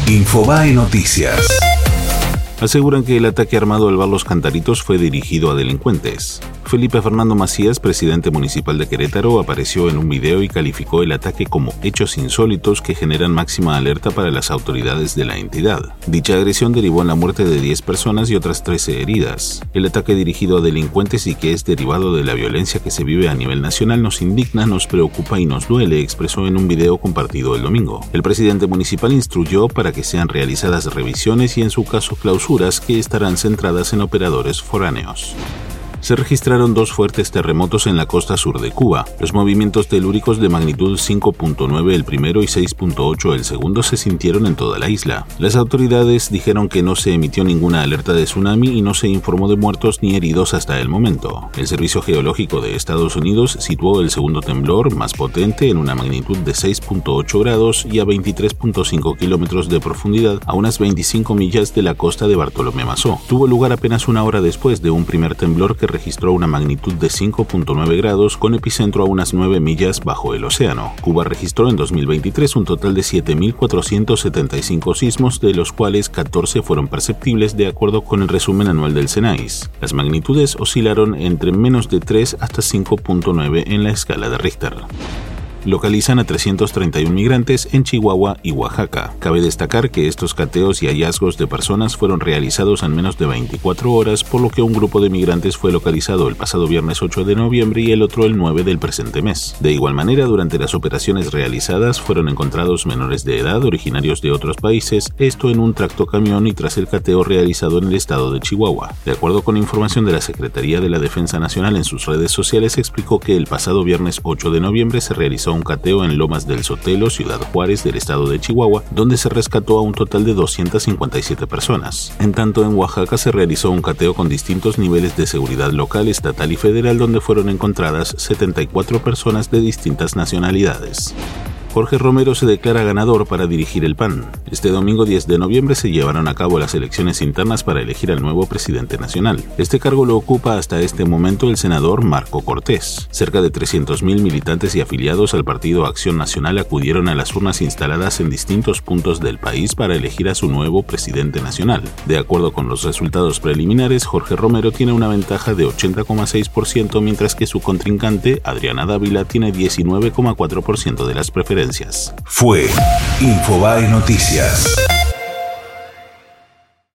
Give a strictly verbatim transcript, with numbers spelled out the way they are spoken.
Infobae Noticias. Aseguran que el ataque armado al bar Los Cantaritos fue dirigido a delincuentes. Felipe Fernando Macías, presidente municipal de Querétaro, apareció en un video y calificó el ataque como hechos insólitos que generan máxima alerta para las autoridades de la entidad. Dicha agresión derivó en la muerte de diez personas y otras trece heridas. El ataque dirigido a delincuentes y que es derivado de la violencia que se vive a nivel nacional nos indigna, nos preocupa y nos duele, expresó en un video compartido el domingo. El presidente municipal instruyó para que sean realizadas revisiones y en su caso clausuras que estarán centradas en operadores foráneos. Se registraron dos fuertes terremotos en la costa sur de Cuba. Los movimientos telúricos de magnitud cinco punto nueve el primero y seis punto ocho el segundo se sintieron en toda la isla. Las autoridades dijeron que no se emitió ninguna alerta de tsunami y no se informó de muertos ni heridos hasta el momento. El Servicio Geológico de Estados Unidos situó el segundo temblor más potente en una magnitud de seis punto ocho grados y a veintitrés punto cinco kilómetros de profundidad a unas veinticinco millas de la costa de Bartolomé Mazó. Tuvo lugar apenas una hora después de un primer temblor que registró una magnitud de cinco punto nueve grados con epicentro a unas nueve millas bajo el océano. Cuba registró en dos mil veintitrés un total de siete mil cuatrocientos setenta y cinco sismos, de los cuales catorce fueron perceptibles de acuerdo con el resumen anual del SENAIS. Las magnitudes oscilaron entre menos de tres hasta cinco punto nueve en la escala de Richter. Localizan a trescientos treinta y uno migrantes en Chihuahua y Oaxaca. Cabe destacar que estos cateos y hallazgos de personas fueron realizados en menos de veinticuatro horas, por lo que un grupo de migrantes fue localizado el pasado viernes ocho de noviembre y el otro el nueve del presente mes. De igual manera, durante las operaciones realizadas fueron encontrados menores de edad originarios de otros países, esto en un tractocamión y tras el cateo realizado en el estado de Chihuahua. De acuerdo con información de la Secretaría de la Defensa Nacional en sus redes sociales, explicó que el pasado viernes ocho de noviembre se realizó un cateo en Lomas del Sotelo, Ciudad Juárez del estado de Chihuahua, donde se rescató a un total de doscientas cincuenta y siete personas. En tanto, en Oaxaca se realizó un cateo con distintos niveles de seguridad local, estatal y federal, donde fueron encontradas setenta y cuatro personas de distintas nacionalidades. Jorge Romero se declara ganador para dirigir el P A N. Este domingo diez de noviembre se llevarán a cabo las elecciones internas para elegir al nuevo presidente nacional. Este cargo lo ocupa hasta este momento el senador Marco Cortés. Cerca de trescientos mil militantes y afiliados al Partido Acción Nacional acudieron a las urnas instaladas en distintos puntos del país para elegir a su nuevo presidente nacional. De acuerdo con los resultados preliminares, Jorge Romero tiene una ventaja de ochenta coma seis por ciento, mientras que su contrincante, Adriana Dávila, tiene diecinueve coma cuatro por ciento de las preferencias. Fue Infobae Noticias.